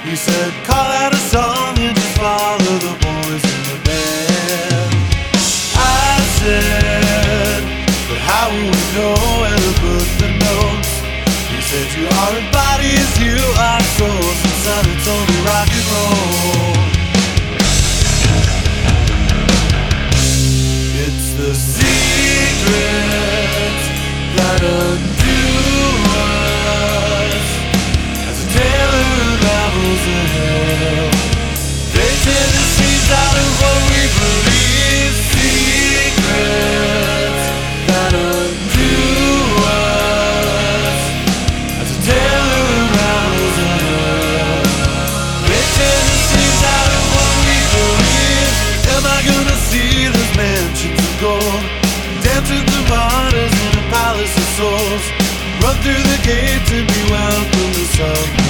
He said, call out a song and just follow the boys in the band. I said, but how will we know where to put the notes? He said, you aren't bodies, you are souls. And son, it's only rock and roll. It's the secret that undo us as a tale unravels the hell. They tear the seeds out of what we believe. Secrets that undo us as a tale unravels the hell. They tear the seeds out of what we believe. Am I gonna see those mansions of gold? Dance with the martyrs in a palace of souls. Run through the gates and be welcome to some